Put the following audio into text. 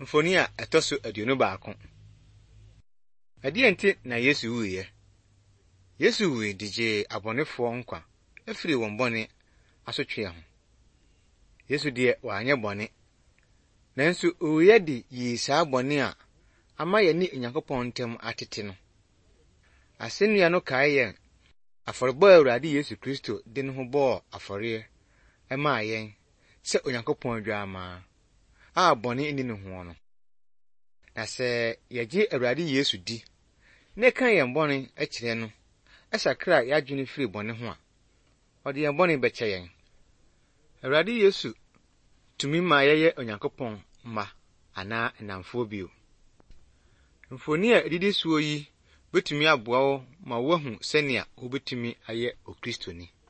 Mfoni a etoso aduonu baako. Adienti na Yesu wuye. Yesu wuye dije abonefo nkwa afiri won bone asotwe ho. Yesu de wanye bone. Nanso wuye di yi saa bone a ama ye ni Onyankopɔn ntem atete no. Asennua no kae yen aforebo Awurade Yesu Kristo de ne ho bo afore ema yen se Onyankopɔn dwaama a bone ni ne ho no. Na se yeje Awurade Yesu di ne kan yen bone akire no esakra yadwene firi bone ho a ode yen bone beche yen. Awurade Yesu tumi ma yeye Onyankopɔn ma ana namfo bio. Mfoni a didi suo yi betumi aboa wo ma wahu senia wo betumi aye o Kristoni.